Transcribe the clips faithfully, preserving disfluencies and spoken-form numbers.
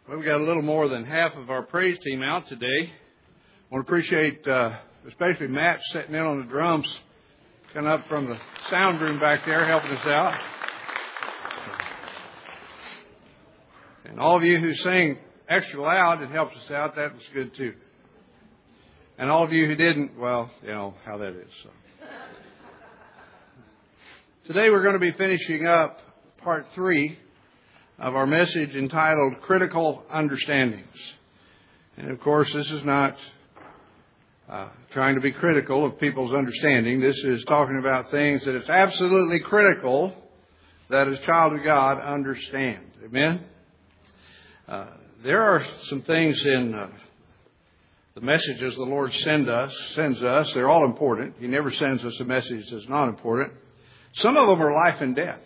Well, we've got a little more than half of our praise team out today. I want to appreciate uh, especially Matt sitting in on the drums, coming up from the sound room back there, helping us out. And all of you who sing extra loud, it helps us out. That was good too. And all of you who didn't, well, you know how that is. So. Today we're going to be finishing up part three of our message entitled Critical Understandings. And of course, this is not uh, trying to be critical of people's understanding. This is talking about things that it's absolutely critical that as a child of God understand. Amen? Uh, there are some things in uh, the messages the Lord send us, sends us. They're all important. He never sends us a message that's not important. Some of them are life and death.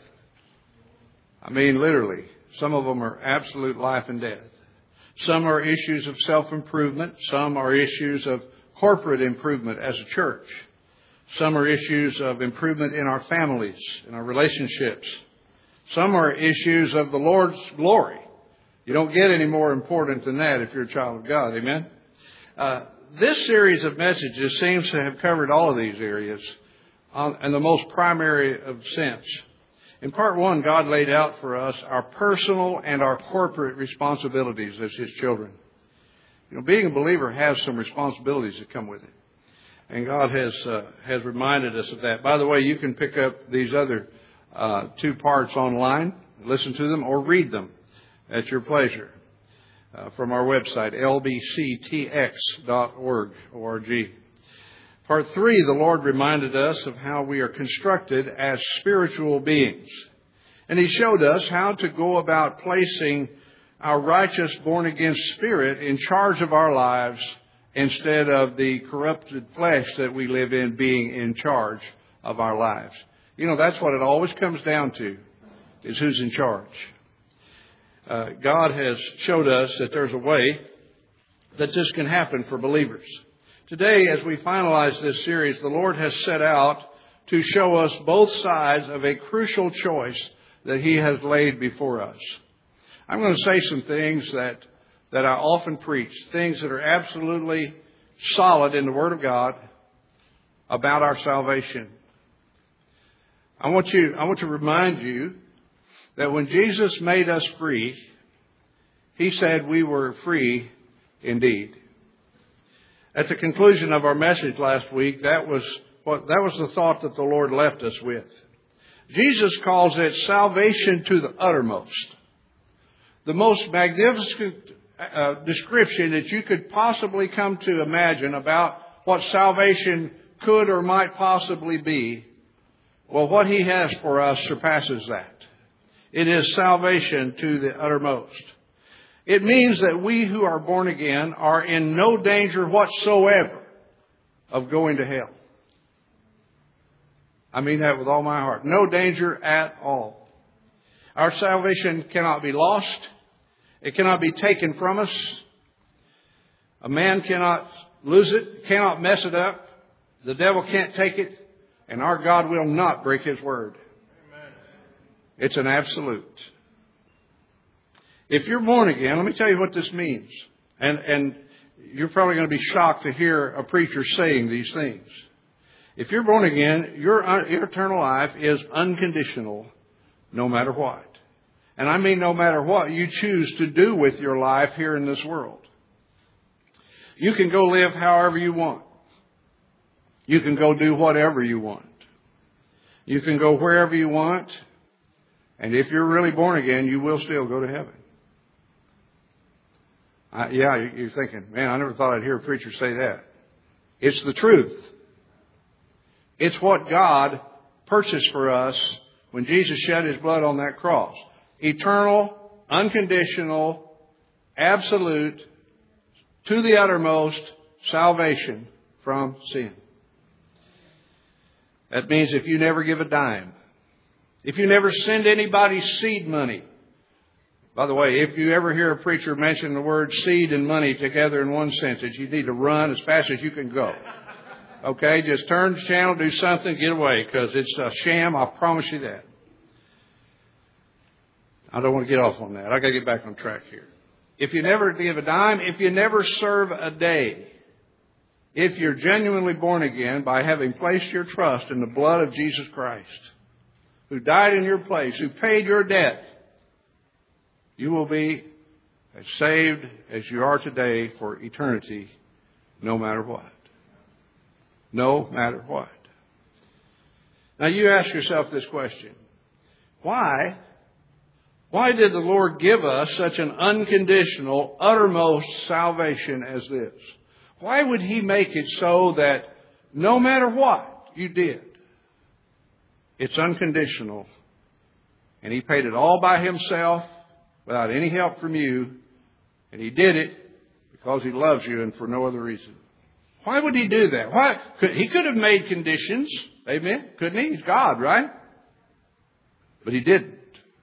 I mean, literally. Some of them are absolute life and death. Some are issues of self-improvement. Some are issues of corporate improvement as a church. Some are issues of improvement in our families, in our relationships. Some are issues of the Lord's glory. You don't get any more important than that if you're a child of God. Amen? Uh, this series of messages seems to have covered all of these areas on, in the most primary of sense. In part one, God laid out for us our personal and our corporate responsibilities as His children. You know, being a believer has some responsibilities that come with it. And God has uh, has reminded us of that. By the way, you can pick up these other uh, two parts online, listen to them, or read them at your pleasure uh, from our website, L B C T X dot org. Part three, the Lord reminded us of how we are constructed as spiritual beings. And He showed us how to go about placing our righteous born-again spirit in charge of our lives instead of the corrupted flesh that we live in being in charge of our lives. You know, that's what it always comes down to, is who's in charge. Uh, God has showed us that there's a way that this can happen for believers. Today, as we finalize this series, the Lord has set out to show us both sides of a crucial choice that He has laid before us. I'm going to say some things that, that I often preach, things that are absolutely solid in the Word of God about our salvation. I want you, I want to remind you that when Jesus made us free, He said we were free indeed. At the conclusion of our message last week, that was what that was the thought that the Lord left us with. Jesus calls it salvation to the uttermost. The most magnificent uh, description that you could possibly come to imagine about what salvation could or might possibly be. Well, what He has for us surpasses that. It is salvation to the uttermost. It means that we who are born again are in no danger whatsoever of going to hell. I mean that with all my heart. No danger at all. Our salvation cannot be lost. It cannot be taken from us. A man cannot lose it, cannot mess it up. The devil can't take it. And our God will not break His word. Amen. It's an absolute. If you're born again, let me tell you what this means. And, and you're probably going to be shocked to hear a preacher saying these things. If you're born again, your, your eternal life is unconditional no matter what. And I mean no matter what you choose to do with your life here in this world. You can go live however you want. You can go do whatever you want. You can go wherever you want. And if you're really born again, you will still go to heaven. Uh, yeah, you're thinking, man, I never thought I'd hear a preacher say that. It's the truth. It's what God purchased for us when Jesus shed His blood on that cross. Eternal, unconditional, absolute, to the uttermost salvation from sin. That means if you never give a dime, if you never send anybody seed money. By the way, if you ever hear a preacher mention the word seed and money together in one sentence, you need to run as fast as you can go. Okay, just turn the channel, do something, get away, because it's a sham, I promise you that. I don't want to get off on that. I got to get back on track here. if you never give a dime, if you never serve a day, if you're genuinely born again by having placed your trust in the blood of Jesus Christ, who died in your place, who paid your debt, you will be as saved as you are today for eternity, no matter what. No matter what. Now you ask yourself this question. Why? Why did the Lord give us such an unconditional, uttermost salvation as this? Why would He make it so that no matter what you did, it's unconditional, and He paid it all by Himself without any help from you, and He did it because He loves you and for no other reason? Why would He do that? Why? He could have made conditions, amen, couldn't He? He's God, right? But He didn't.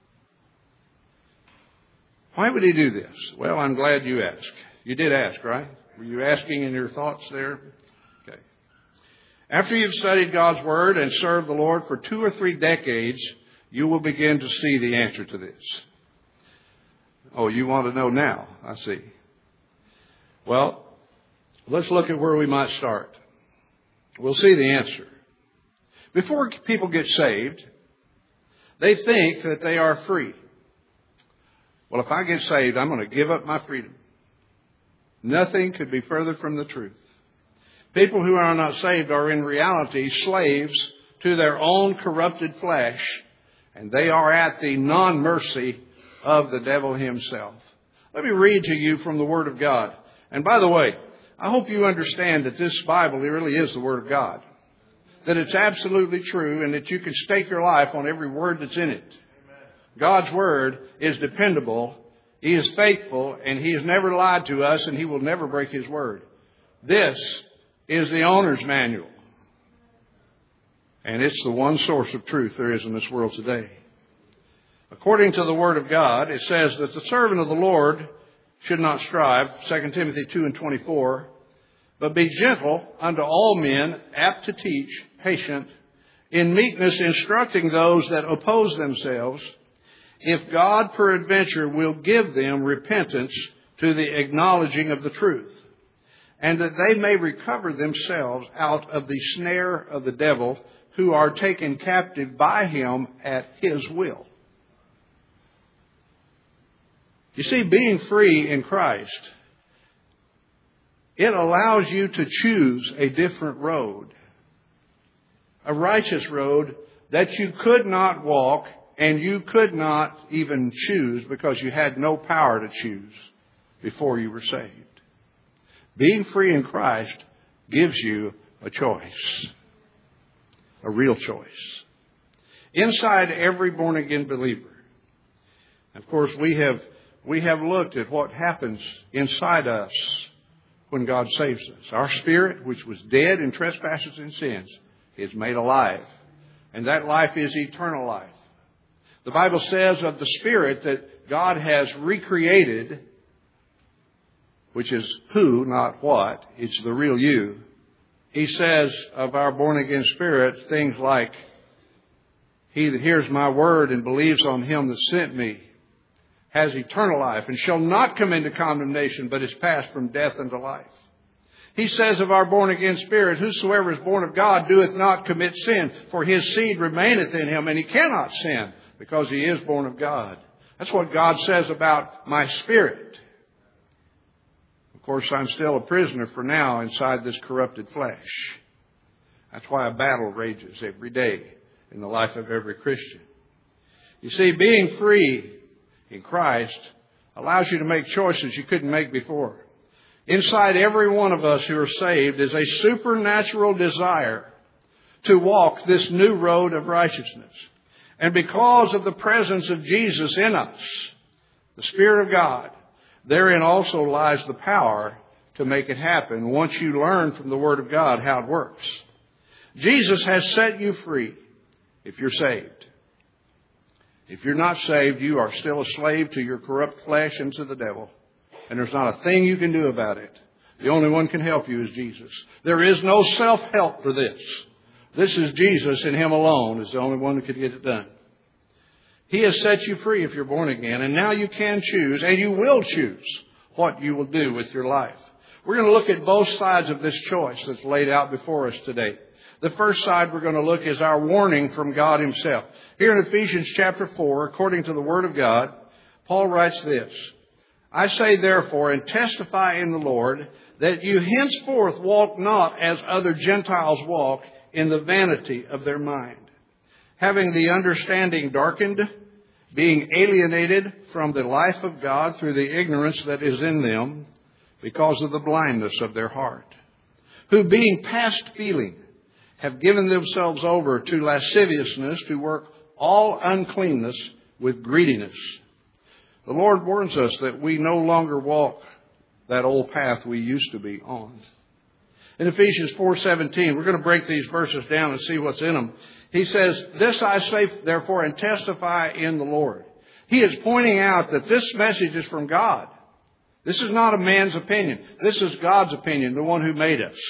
Why would He do this? Well, I'm glad you asked. You did ask, right? Were you asking in your thoughts there? Okay. After you've studied God's Word and served the Lord for two or three decades, you will begin to see the answer to this. Oh, you want to know now? I see. Well, let's look at where we might start. We'll see the answer. Before people get saved, they think that they are free. Well, if I get saved, I'm going to give up my freedom. Nothing could be further from the truth. People who are not saved are in reality slaves to their own corrupted flesh, and they are at the non-mercy of the devil himself. Let me read to you from the Word of God. And by the way, I hope you understand that this Bible really is the Word of God. That it's absolutely true and that you can stake your life on every word that's in it. God's Word is dependable. He is faithful, and He has never lied to us, and He will never break His word. This is the owner's manual. And it's the one source of truth there is in this world today. According to the Word of God, it says that the servant of the Lord should not strive, Second Timothy two and twenty-four, but be gentle unto all men, apt to teach, patient, in meekness instructing those that oppose themselves, if God peradventure will give them repentance to the acknowledging of the truth, and that they may recover themselves out of the snare of the devil, who are taken captive by him at his will. You see, being free in Christ, it allows you to choose a different road. A righteous road that you could not walk and you could not even choose because you had no power to choose before you were saved. Being free in Christ gives you a choice. A real choice. Inside every born-again believer. Of course, we have we have looked at what happens inside us when God saves us. Our spirit, which was dead in trespasses and sins, is made alive. And that life is eternal life. The Bible says of the Spirit that God has recreated, which is who, not what. It's the real you. He says of our born-again spirit things like, he that hears my word and believes on him that sent me has eternal life and shall not come into condemnation, but is passed from death unto life. He says of our born-again spirit, whosoever is born of God doeth not commit sin, for his seed remaineth in him, and he cannot sin, because he is born of God. That's what God says about my spirit. Of course, I'm still a prisoner for now inside this corrupted flesh. That's why a battle rages every day in the life of every Christian. You see, being free in Christ allows you to make choices you couldn't make before. Inside every one of us who are saved is a supernatural desire to walk this new road of righteousness. And because of the presence of Jesus in us, the Spirit of God, therein also lies the power to make it happen once you learn from the Word of God how it works. Jesus has set you free if you're saved. If you're not saved, you are still a slave to your corrupt flesh and to the devil. And there's not a thing you can do about it. The only one can help you is Jesus. There is no self-help for this. This is Jesus, and Him alone is the only one who can get it done. He has set you free if you're born again, and now you can choose, and you will choose what you will do with your life. We're going to look at both sides of this choice that's laid out before us today. The first side we're going to look is our warning from God Himself. Here in Ephesians chapter four, according to the Word of God, Paul writes this: I say therefore, and testify in the Lord, that you henceforth walk not as other Gentiles walk, in the vanity of their mind, having the understanding darkened, being alienated from the life of God through the ignorance that is in them, because of the blindness of their heart, who being past feeling, have given themselves over to lasciviousness, to work all uncleanness with greediness. The Lord warns us that we no longer walk that old path we used to be on. In Ephesians four seventeen, we're going to break these verses down and see what's in them. He says, this I say therefore and testify in the Lord. He is pointing out that this message is from God. This is not a man's opinion. This is God's opinion, the one who made us.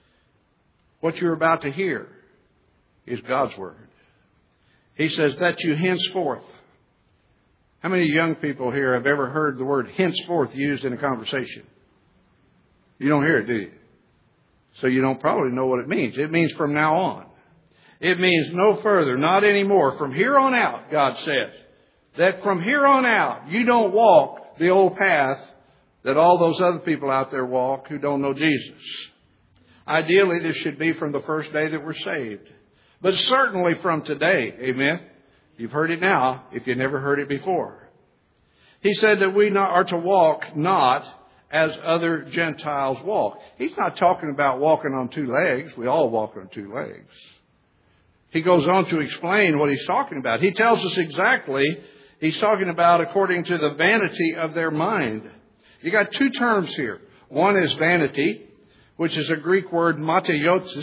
What you're about to hear is God's Word. He says that you henceforth. How many young people here have ever heard the word henceforth used in a conversation? You don't hear it, do you? So you don't probably know what it means. It means from now on. It means no further, not anymore. From here on out, God says, that from here on out, you don't walk the old path that all those other people out there walk who don't know Jesus. Ideally, this should be from the first day that we're saved. But certainly from today, amen? You've heard it now if you never heard it before. He said that we not, are to walk not as other Gentiles walk. He's not talking about walking on two legs. We all walk on two legs. He goes on to explain what he's talking about. He tells us exactly, he's talking about according to the vanity of their mind. You got two terms here. One is vanity, which is a Greek word matiotis.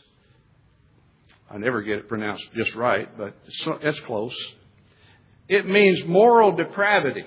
I never get it pronounced just right, but it's close. It means moral depravity.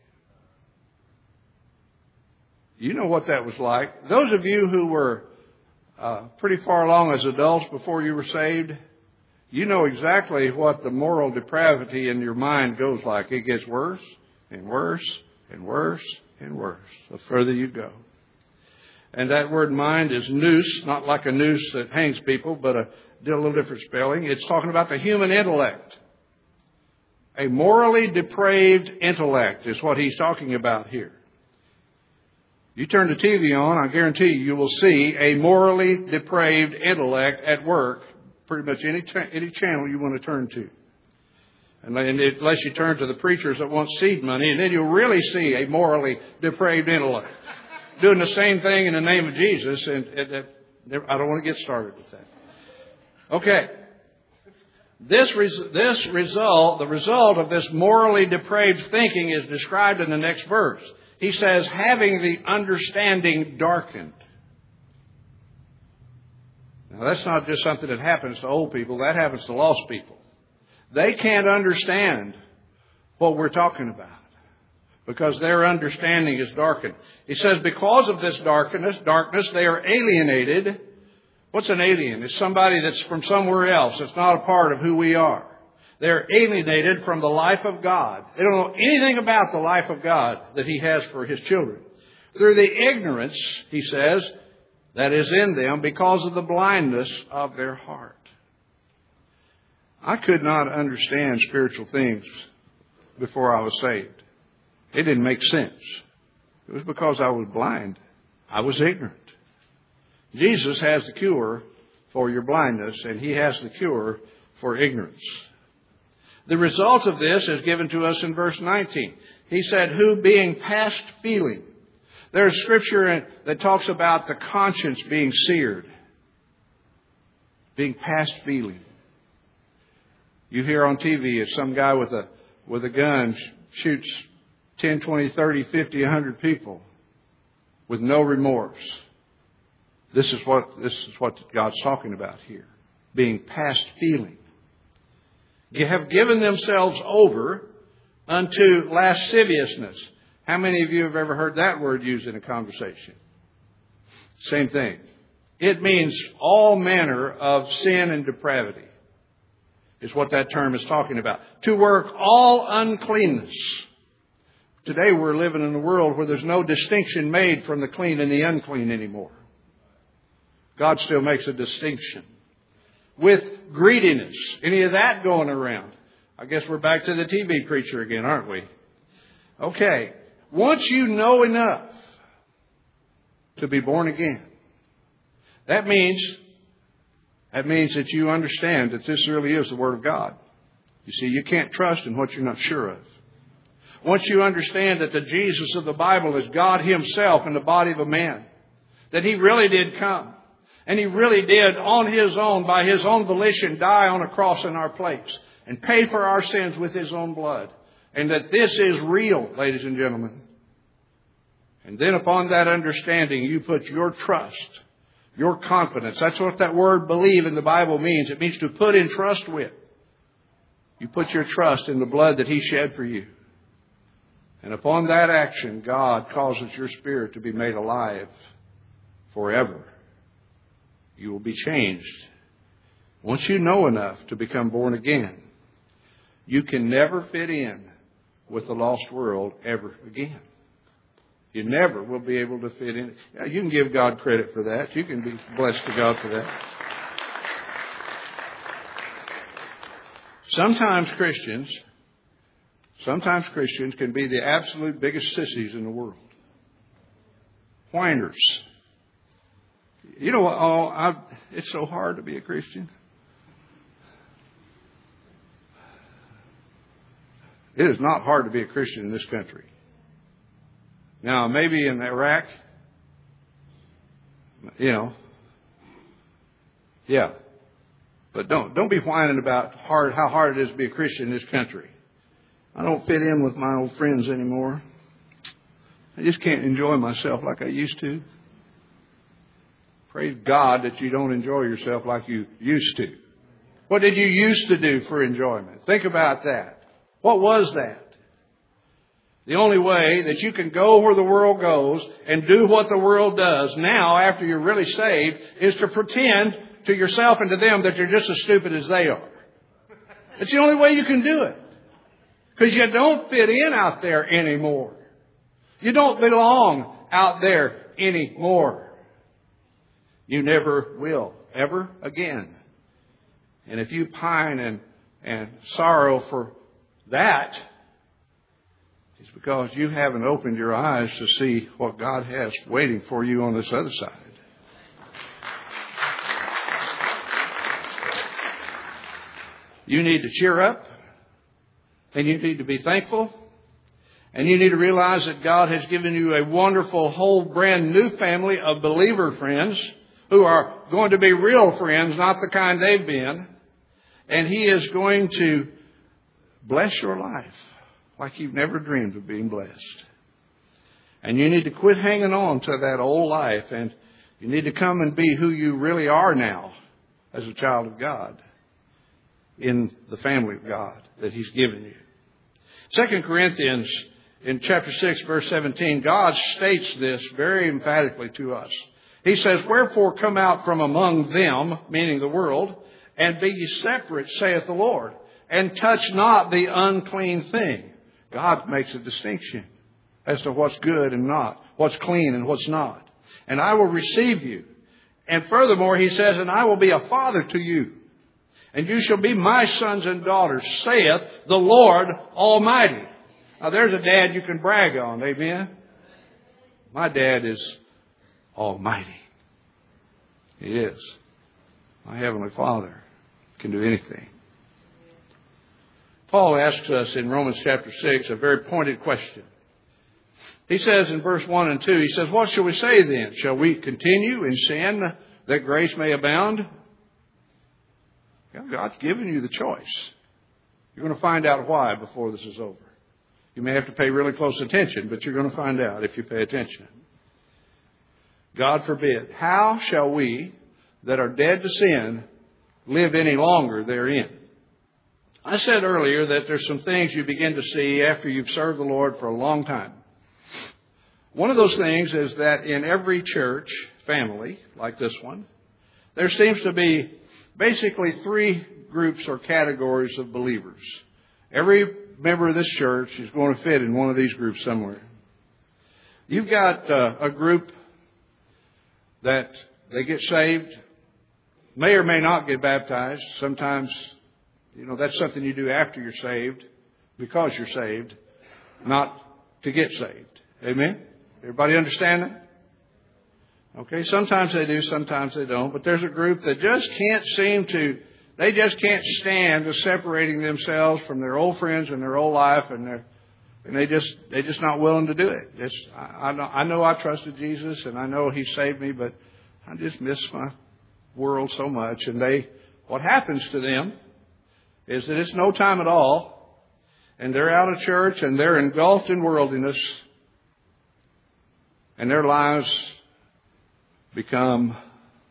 You know what that was like. Those of you who were uh, pretty far along as adults before you were saved, you know exactly what the moral depravity in your mind goes like. It gets worse and worse and worse and worse the further you go. And that word mind is nous, not like a noose that hangs people, but a, a little different spelling. It's talking about the human intellect. A morally depraved intellect is what he's talking about here. You turn the T V on, I guarantee you, you will see a morally depraved intellect at work, pretty much any t- any channel you want to turn to. And unless you turn to the preachers that want seed money, and then you'll really see a morally depraved intellect doing the same thing in the name of Jesus. And, and, and I don't want to get started with that. Okay. This, res- this result, the result of this morally depraved thinking is described in the next verse. He says, having the understanding darkened. Now, that's not just something that happens to old people. That happens to lost people. They can't understand what we're talking about because their understanding is darkened. He says, because of this darkness, darkness, they are alienated. What's an alien? It's somebody that's from somewhere else. It's not a part of who we are. They're alienated from the life of God. They don't know anything about the life of God that He has for His children. Through the ignorance, he says, that is in them because of the blindness of their heart. I could not understand spiritual things before I was saved. It didn't make sense. It was because I was blind. I was ignorant. Jesus has the cure for your blindness, and He has the cure for ignorance. The result of this is given to us in verse nineteen. He said, who being past feeling. There's scripture that talks about the conscience being seared. Being past feeling. You hear on T V if some guy with a with a gun shoots ten, twenty, thirty, fifty, one hundred people with no remorse. This is what this is what God's talking about here. Being past feeling. You have given themselves over unto lasciviousness. How many of you have ever heard that word used in a conversation? Same thing. It means all manner of sin and depravity is what that term is talking about. To work all uncleanness. today we're living in a world where there's no distinction made from the clean and the unclean anymore. God still makes a distinction. With greediness, any of that going around? I guess we're back to the T V preacher again, aren't we? Okay. Once you know enough to be born again, that means, that means that you understand that this really is the Word of God. You see, you can't trust in what you're not sure of. Once you understand that the Jesus of the Bible is God Himself in the body of a man, that He really did come, and He really did on His own, by His own volition, die on a cross in our place and pay for our sins with His own blood. And that this is real, ladies and gentlemen. And then upon that understanding, you put your trust, your confidence. That's what that word believe in the Bible means. It means to put in trust with. You put your trust in the blood that He shed for you. And upon that action, God causes your spirit to be made alive forever. You will be changed. Once you know enough to become born again, you can never fit in with the lost world ever again. You never will be able to fit in. Yeah, you can give God credit for that. You can be blessed to God for that. Sometimes Christians, sometimes Christians can be the absolute biggest sissies in the world. Whiners. You know what? Oh, I, it's so hard to be a Christian. It is not hard to be a Christian in this country. Now, maybe in Iraq, you know, yeah. But don't don't be whining about hard how hard it is to be a Christian in this country. I don't fit in with my old friends anymore. I just can't enjoy myself like I used to. Praise God that you don't enjoy yourself like you used to. What did you used to do for enjoyment? Think about that. What was that? The only way that you can go where the world goes and do what the world does now after you're really saved is to pretend to yourself and to them that you're just as stupid as they are. It's the only way you can do it. Because you don't fit in out there anymore. You don't belong out there anymore. You never will, ever again. And if you pine and, and sorrow for that, it's because you haven't opened your eyes to see what God has waiting for you on this other side. You need to cheer up, and you need to be thankful, and you need to realize that God has given you a wonderful, whole, brand new family of believer friends who are going to be real friends, not the kind they've been. And He is going to bless your life like you've never dreamed of being blessed. And you need to quit hanging on to that old life, and you need to come and be who you really are now as a child of God in the family of God that He's given you. Second Corinthians in chapter six, verse seventeen, God states this very emphatically to us. He says, "Wherefore come out from among them," meaning the world, "and be ye separate, saith the Lord, and touch not the unclean thing." God makes a distinction as to what's good and not, what's clean and what's not. "And I will receive you." And furthermore, He says, "And I will be a father to you, and you shall be my sons and daughters, saith the Lord Almighty." Now there's a dad you can brag on, amen? My dad is Almighty. He is. My Heavenly Father can do anything. Paul asks us in Romans chapter six a very pointed question. He says in verse one and two, he says, "What shall we say then? Shall we continue in sin that grace may abound?" God's given you the choice. You're going to find out why before this is over. You may have to pay really close attention, but you're going to find out if you pay attention. God forbid. How shall we that are dead to sin live any longer therein? I said earlier that there's some things you begin to see after you've served the Lord for a long time. One of those things is that in every church family, like this one, there seems to be basically three groups or categories of believers. Every member of this church is going to fit in one of these groups somewhere. You've got uh, a group that they get saved, may or may not get baptized. Sometimes, you know, that's something you do after you're saved, because you're saved, not to get saved. Amen? Everybody understand that? Okay, sometimes they do, sometimes they don't. But there's a group that just can't seem to, they just can't stand to separating themselves from their old friends and their old life, and they're And they just, they're just not willing to do it. Just, I, I, know, I know I trusted Jesus and I know He saved me, but I just miss my world so much. And they, what happens to them is that it's no time at all. And they're out of church and they're engulfed in worldliness. And their lives become,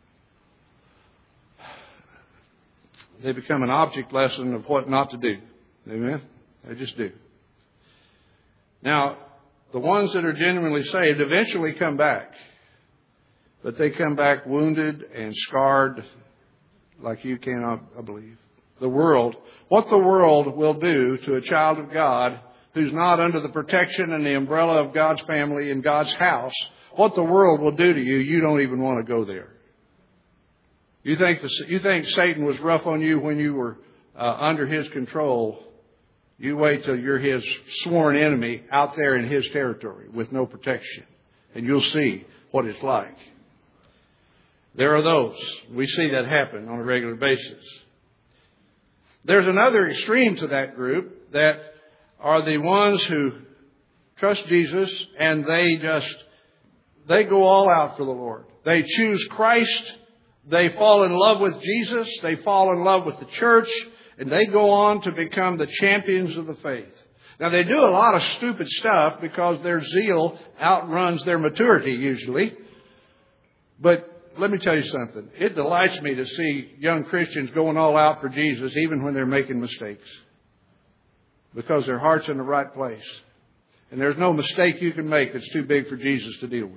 they become an object lesson of what not to do. Amen? They just do. Now, the ones that are genuinely saved eventually come back. But they come back wounded and scarred like you cannot believe. The world, what the world will do to a child of God who's not under the protection and the umbrella of God's family and God's house, what the world will do to you, you don't even want to go there. You think, the, you think Satan was rough on you when you were uh, under his control. You wait till you're his sworn enemy out there in his territory with no protection. And you'll see what it's like. There are those. We see that happen on a regular basis. There's another extreme to that group that are the ones who trust Jesus and they just, they go all out for the Lord. They choose Christ. They fall in love with Jesus. They fall in love with the church. And they go on to become the champions of the faith. Now, they do a lot of stupid stuff because their zeal outruns their maturity usually. But let me tell you something. It delights me to see young Christians going all out for Jesus even when they're making mistakes. Because their heart's in the right place. And there's no mistake you can make that's too big for Jesus to deal with.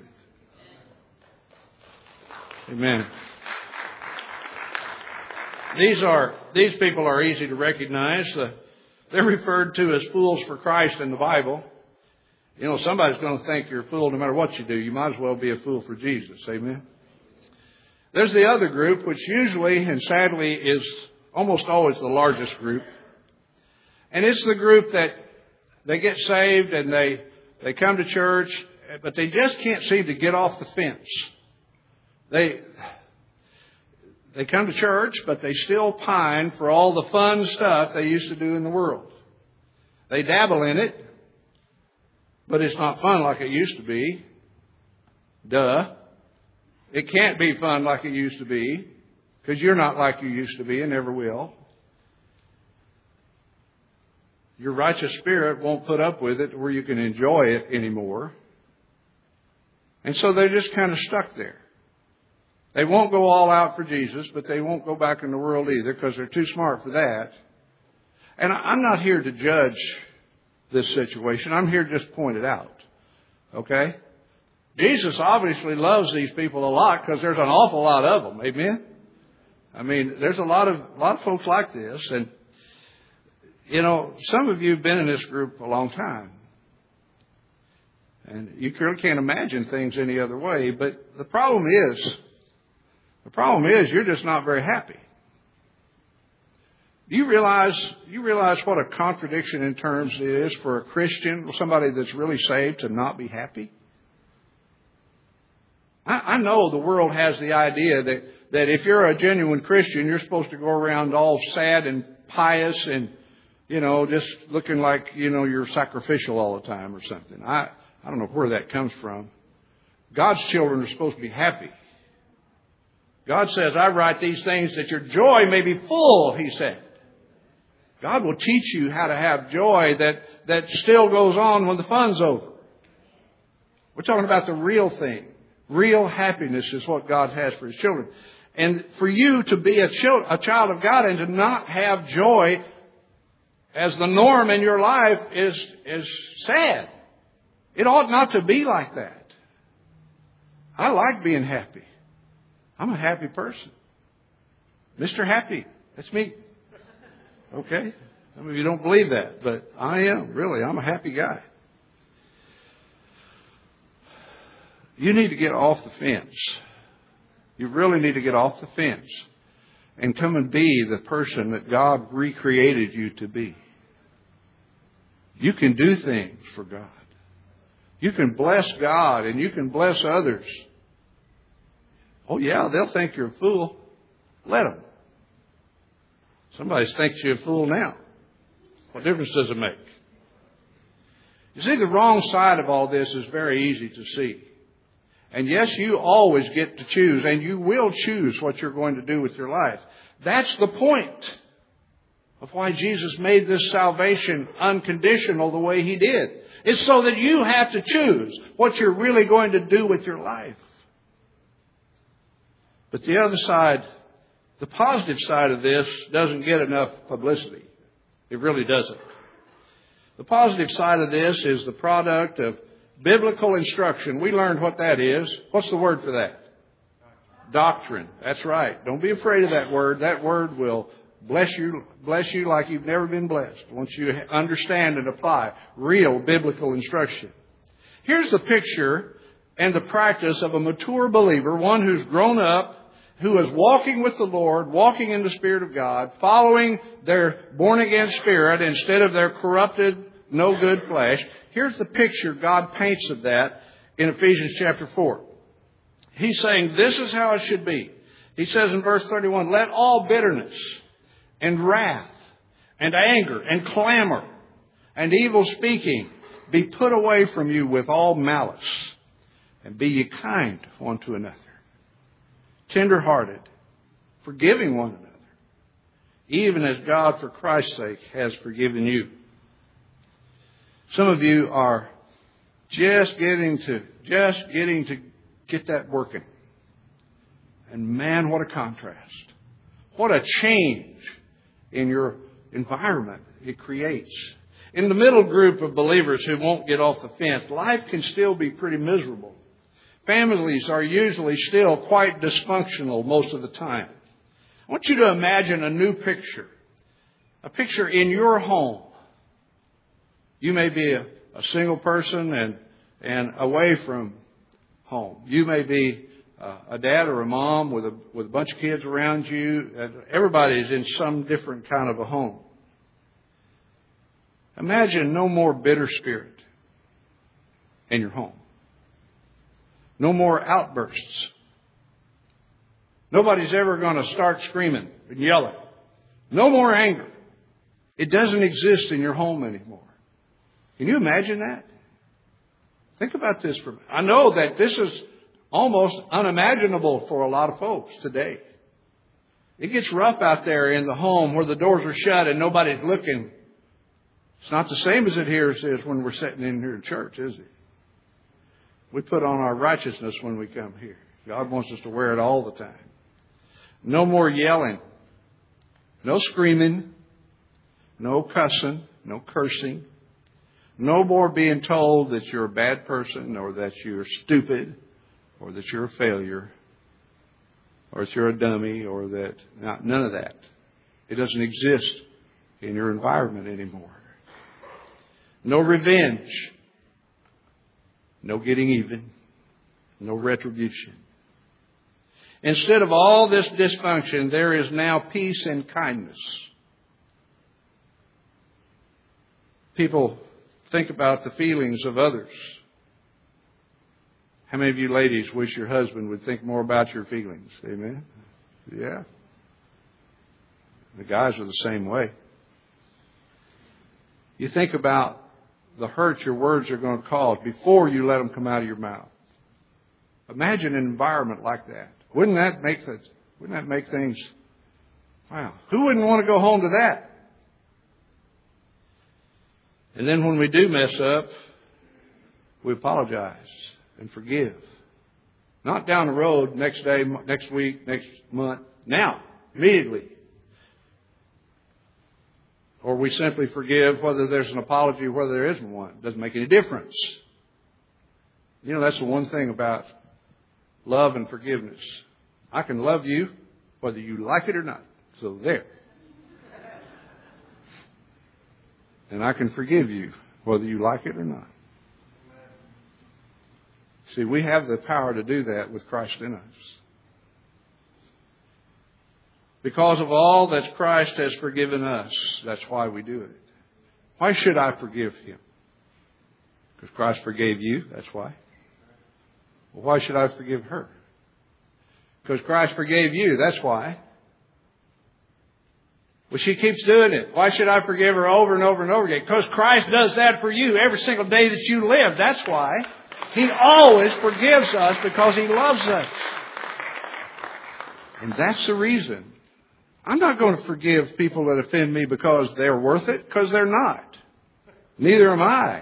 Amen. These are, these people are easy to recognize. Uh, they're referred to as fools for Christ in the Bible. You know, somebody's going to think you're a fool no matter what you do. You might as well be a fool for Jesus. Amen. There's the other group, which usually and sadly is almost always the largest group. And it's the group that they get saved and they, they come to church, but they just can't seem to get off the fence. They... They come to church, but they still pine for all the fun stuff they used to do in the world. They dabble in it, but it's not fun like it used to be. Duh. It can't be fun like it used to be, because you're not like you used to be and never will. Your righteous spirit won't put up with it where you can enjoy it anymore. And so they're just kind of stuck there. They won't go all out for Jesus, but they won't go back in the world either because they're too smart for that. And I'm not here to judge this situation. I'm here just to point it out. Okay? Jesus obviously loves these people a lot because there's an awful lot of them. Amen? I mean, there's a lot of, a lot of folks like this. And, you know, some of you have been in this group a long time. And you really can't imagine things any other way. But the problem is, The problem is you're just not very happy. Do you realize, you realize what a contradiction in terms it is for a Christian, somebody that's really saved, to not be happy? I, I know the world has the idea that, that if you're a genuine Christian, you're supposed to go around all sad and pious and, you know, just looking like, you know, you're sacrificial all the time or something. I, I don't know where that comes from. God's children are supposed to be happy. God says, I write these things that your joy may be full, He said. God will teach you how to have joy that, that still goes on when the fun's over. We're talking about the real thing. Real happiness is what God has for His children. And for you to be a child, a child of God and to not have joy as the norm in your life is, is sad. It ought not to be like that. I like being happy. I'm a happy person. Mister Happy. That's me. Okay? Some of you don't believe that, but I am. Really, I'm a happy guy. You need to get off the fence. You really need to get off the fence and come and be the person that God recreated you to be. You can do things for God. You can bless God and you can bless others. Oh yeah, they'll think you're a fool. Let them. Somebody thinks you're a fool now. What difference does it make? You see, the wrong side of all this is very easy to see. And yes, you always get to choose, and you will choose what you're going to do with your life. That's the point of why Jesus made this salvation unconditional the way He did. It's so that you have to choose what you're really going to do with your life. But the other side, the positive side of this, doesn't get enough publicity. It really doesn't. The positive side of this is the product of biblical instruction. We learned what that is. What's the word for that? Doctrine. That's right. Don't be afraid of that word. That word will bless you, bless you like you've never been blessed once you understand and apply real biblical instruction. Here's the picture and the practice of a mature believer, one who's grown up, who is walking with the Lord, walking in the Spirit of God, following their born-again spirit instead of their corrupted, no-good flesh. Here's the picture God paints of that in Ephesians chapter four. He's saying this is how it should be. He says in verse thirty-one, let all bitterness and wrath and anger and clamor and evil speaking be put away from you with all malice. And be ye kind one to another, tender-hearted, forgiving one another, even as God for Christ's sake has forgiven you. Some of you are just getting to, just getting to get that working. And man, what a contrast. What a change in your environment it creates. In the middle group of believers who won't get off the fence, life can still be pretty miserable. Families are usually still quite dysfunctional most of the time. I want you to imagine a new picture. A picture in your home. You may be a, a single person and, and away from home. You may be uh, a dad or a mom with a, with a bunch of kids around you. Everybody is in some different kind of a home. Imagine no more bitter spirit in your home. No more outbursts. Nobody's ever going to start screaming and yelling. No more anger. It doesn't exist in your home anymore. Can you imagine that? Think about this for a minute. I know that this is almost unimaginable for a lot of folks today. It gets rough out there in the home where the doors are shut and nobody's looking. It's not the same as it here is when we're sitting in here in church, is it? We put on our righteousness when we come here. God wants us to wear it all the time. No more yelling. No screaming. No cussing. No cursing. No more being told that you're a bad person or that you're stupid or that you're a failure or that you're a dummy or that... Not, none of that. It doesn't exist in your environment anymore. No revenge. No getting even. No retribution. Instead of all this dysfunction, there is now peace and kindness. People think about the feelings of others. How many of you ladies wish your husband would think more about your feelings? Amen? Yeah. The guys are the same way. You think about the hurt your words are going to cause before you let them come out of your mouth. Imagine an environment like that. Wouldn't that make the, wouldn't that make things, wow. Who wouldn't want to go home to that? And then when we do mess up, we apologize and forgive. Not down the road, next day, next week, next month. Now, immediately. Or we simply forgive whether there's an apology or whether there isn't one. It doesn't make any difference. You know, that's the one thing about love and forgiveness. I can love you whether you like it or not. So there. And I can forgive you, whether you like it or not. See, we have the power to do that with Christ in us. Because of all that Christ has forgiven us, that's why we do it. Why should I forgive him? Because Christ forgave you, that's why. Well, why should I forgive her? Because Christ forgave you, that's why. Well, she keeps doing it. Why should I forgive her over and over and over again? Because Christ does that for you every single day that you live, that's why. He always forgives us because He loves us. And that's the reason. I'm not going to forgive people that offend me because they're worth it, because they're not. Neither am I.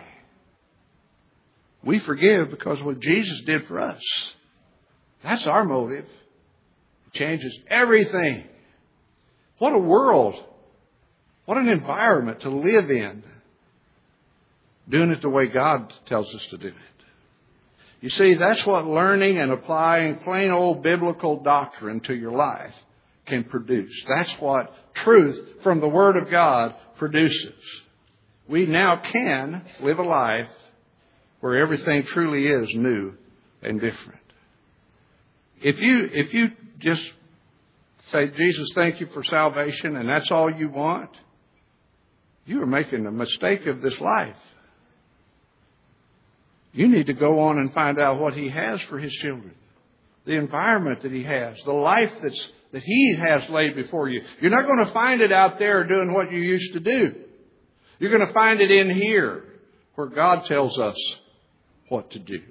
We forgive because of what Jesus did for us. That's our motive. It changes everything. What a world. What an environment to live in. Doing it the way God tells us to do it. You see, that's what learning and applying plain old biblical doctrine to your life can produce. That's what truth from the Word of God produces. We now can live a life where everything truly is new and different. If you, if you just say, Jesus, thank you for salvation, and that's all you want, you are making a mistake of this life. You need to go on and find out what He has for His children. The environment that He has. The life that's, that He has laid before you. You're not going to find it out there doing what you used to do. You're going to find it in here where God tells us what to do.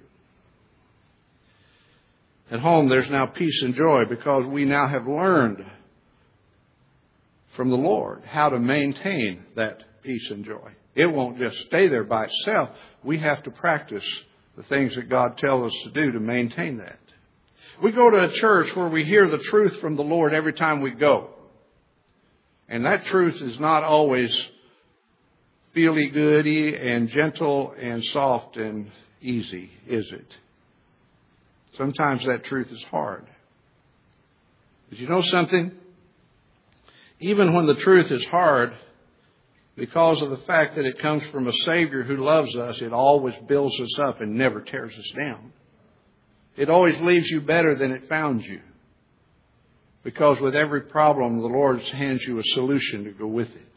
At home there's now peace and joy because we now have learned from the Lord how to maintain that peace and joy. It won't just stay there by itself. We have to practice the things that God tells us to do to maintain that. We go to a church where we hear the truth from the Lord every time we go. And that truth is not always feely-goody and gentle and soft and easy, is it? Sometimes that truth is hard. But you know something? Even when the truth is hard, because of the fact that it comes from a Savior who loves us, it always builds us up and never tears us down. It always leaves you better than it found you. Because with every problem, the Lord hands you a solution to go with it.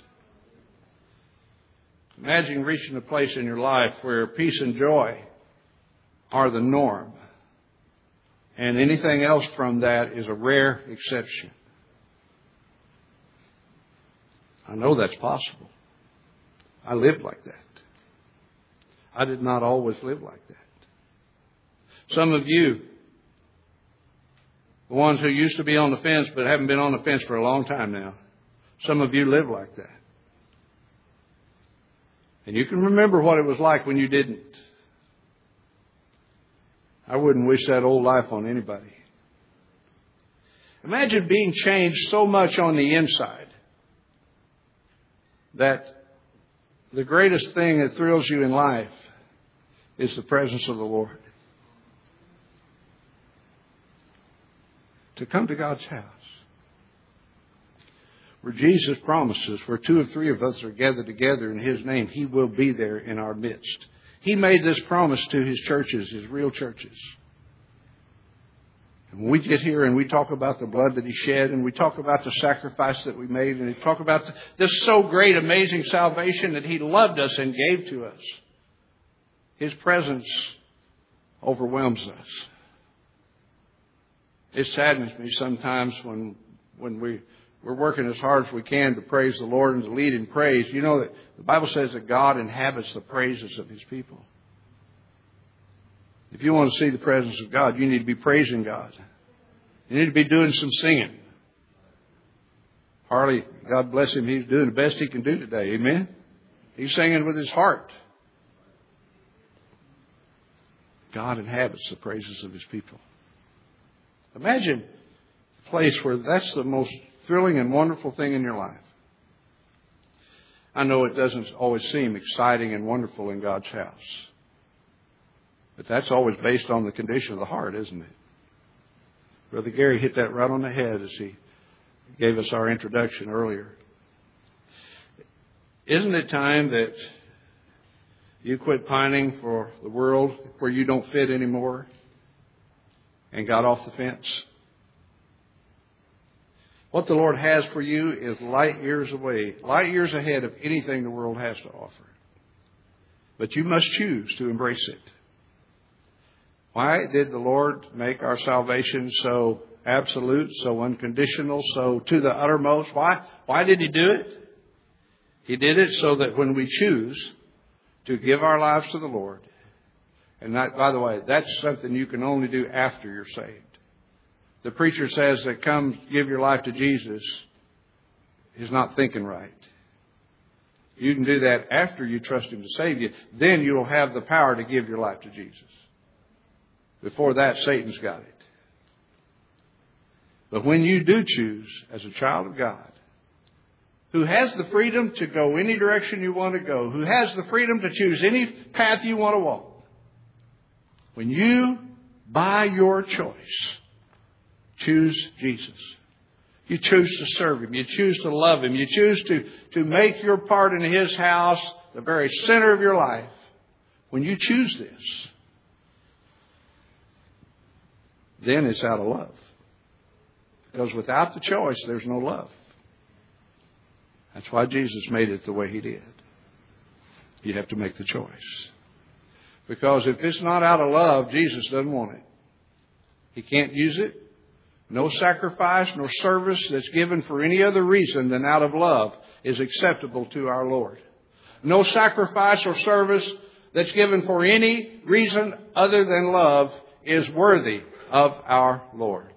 Imagine reaching a place in your life where peace and joy are the norm. And anything else from that is a rare exception. I know that's possible. I lived like that. I did not always live like that. Some of you, the ones who used to be on the fence but haven't been on the fence for a long time now, some of you live like that. And you can remember what it was like when you didn't. I wouldn't wish that old life on anybody. Imagine being changed so much on the inside that the greatest thing that thrills you in life is the presence of the Lord. To come to God's house. Where Jesus promises, where two or three of us are gathered together in His name, He will be there in our midst. He made this promise to His churches, His real churches. And when we get here and we talk about the blood that He shed, and we talk about the sacrifice that we made, and we talk about the, this so great, amazing salvation that He loved us and gave to us, His presence overwhelms us. It saddens me sometimes when when we, we're working as hard as we can to praise the Lord and to lead in praise. You know that the Bible says that God inhabits the praises of His people. If you want to see the presence of God, you need to be praising God. You need to be doing some singing. Harley, God bless him, he's doing the best he can do today. Amen? He's singing with his heart. God inhabits the praises of His people. Imagine a place where that's the most thrilling and wonderful thing in your life. I know it doesn't always seem exciting and wonderful in God's house. But that's always based on the condition of the heart, isn't it? Brother Gary hit that right on the head as he gave us our introduction earlier. Isn't it time that you quit pining for the world where you don't fit anymore and got off the fence? What the Lord has for you is light years away, light years ahead of anything the world has to offer. But you must choose to embrace it. Why did the Lord make our salvation so absolute, so unconditional, so to the uttermost? Why? Why did He do it? He did it so that when we choose to give our lives to the Lord, and that, by the way, that's something you can only do after you're saved. The preacher says that come give your life to Jesus is not thinking right. You can do that after you trust Him to save you. Then you'll have the power to give your life to Jesus. Before that, Satan's got it. But when you do choose as a child of God, who has the freedom to go any direction you want to go, who has the freedom to choose any path you want to walk, when you, by your choice, choose Jesus, you choose to serve Him, you choose to love Him, you choose to, to make your part in His house the very center of your life, when you choose this, then it's out of love. Because without the choice, there's no love. That's why Jesus made it the way He did. You have to make the choice. Because if it's not out of love, Jesus doesn't want it. He can't use it. No sacrifice nor service that's given for any other reason than out of love is acceptable to our Lord. No sacrifice or service that's given for any reason other than love is worthy of our Lord.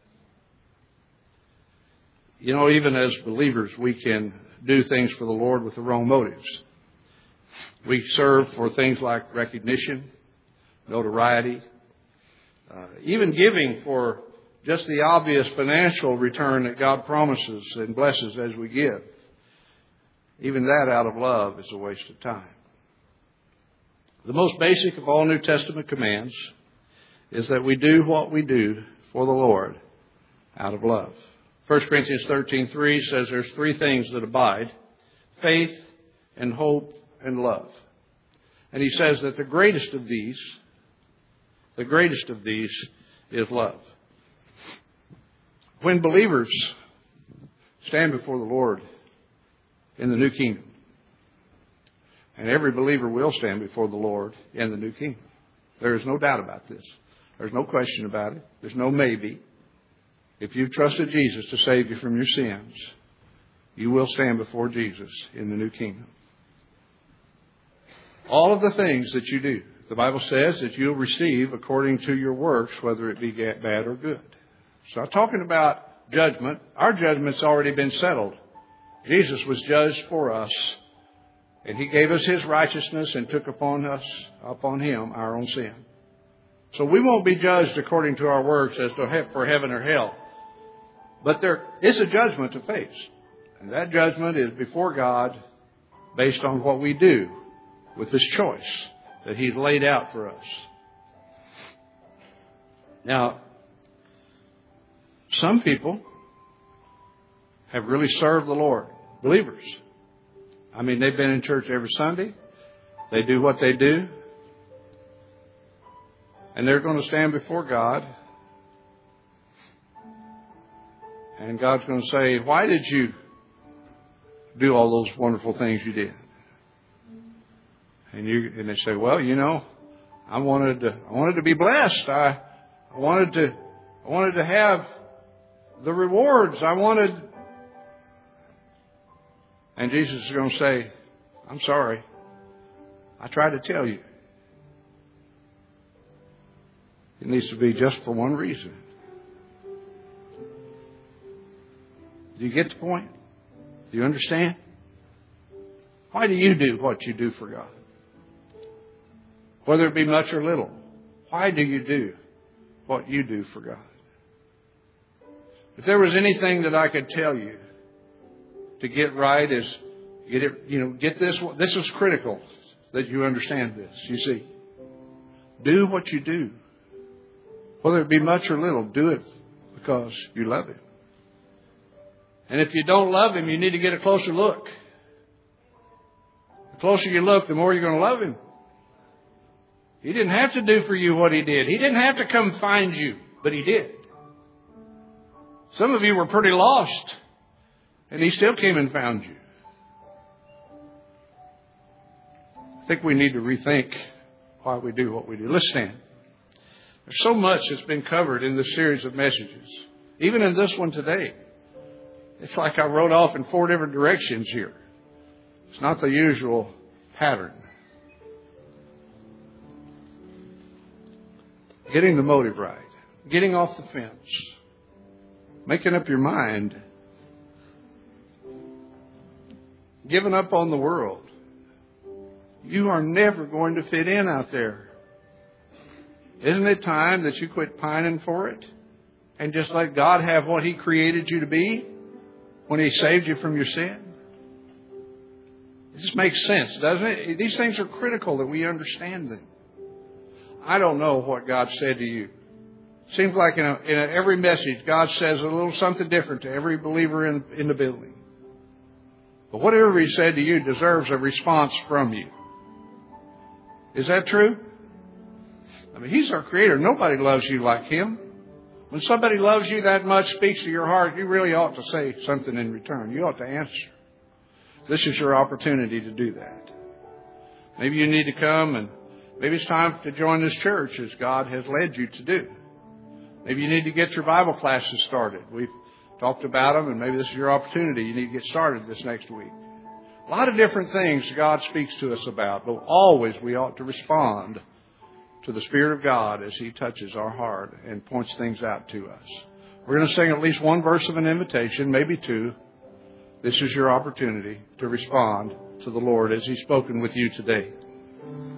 You know, even as believers, we can do things for the Lord with the wrong motives. We serve for things like recognition, notoriety, uh, even giving for just the obvious financial return that God promises and blesses as we give. Even that out of love is a waste of time. The most basic of all New Testament commands is that we do what we do for the Lord out of love. First Corinthians thirteen three says there's three things that abide: faith and hope and love. And he says that the greatest of these, the greatest of these is love. When believers stand before the Lord in the new kingdom, and every believer will stand before the Lord in the new kingdom. There is no doubt about this. There's no question about it. There's no maybe. If you've trusted Jesus to save you from your sins, you will stand before Jesus in the new kingdom. All of the things that you do, the Bible says that you'll receive according to your works, whether it be bad or good. So I'm talking about judgment. Our judgment's already been settled. Jesus was judged for us, and He gave us His righteousness and took upon us, upon Him, our own sin. So we won't be judged according to our works as to for heaven or hell. But there is a judgment to face. And that judgment is before God based on what we do with this choice that He's laid out for us. Now, some people have really served the Lord. Believers. I mean, they've been in church every Sunday. They do what they do. And they're going to stand before God. And God's going to say, why did you do all those wonderful things you did? And you and they say, well, you know, I wanted to I wanted to be blessed. I, I wanted to I wanted to have the rewards. I wanted. And Jesus is going to say, I'm sorry. I tried to tell you. It needs to be just for one reason. Do you get the point? Do you understand? Why do you do what you do for God? Whether it be much or little. Why do you do what you do for God? If there was anything that I could tell you to get right is get it, you know, get this. This is critical that you understand this. You see, do what you do. Whether it be much or little, do it because you love Him. And if you don't love Him, you need to get a closer look. The closer you look, the more you're going to love Him. He didn't have to do for you what He did. He didn't have to come find you, but He did. Some of you were pretty lost, and He still came and found you. I think we need to rethink why we do what we do. Let's stand. There's so much that's been covered in this series of messages. Even in this one today. It's like I rode off in four different directions here. It's not the usual pattern. Getting the motive right. Getting off the fence. Making up your mind. Giving up on the world. You are never going to fit in out there. Isn't it time that you quit pining for it and just let God have what He created you to be when He saved you from your sin? It just makes sense, doesn't it? These things are critical that we understand them. I don't know what God said to you. It seems like in, a, in a, every message, God says a little something different to every believer in, in the building. But whatever He said to you deserves a response from you. Is that true? I mean, He's our Creator. Nobody loves you like Him. When somebody loves you that much, speaks to your heart, you really ought to say something in return. You ought to answer. This is your opportunity to do that. Maybe you need to come, and maybe it's time to join this church as God has led you to do. Maybe you need to get your Bible classes started. We've talked about them, and maybe this is your opportunity. You need to get started this next week. A lot of different things God speaks to us about, but always we ought to respond to the Spirit of God as He touches our heart and points things out to us. We're going to sing at least one verse of an invitation, maybe two. This is your opportunity to respond to the Lord as He's spoken with you today.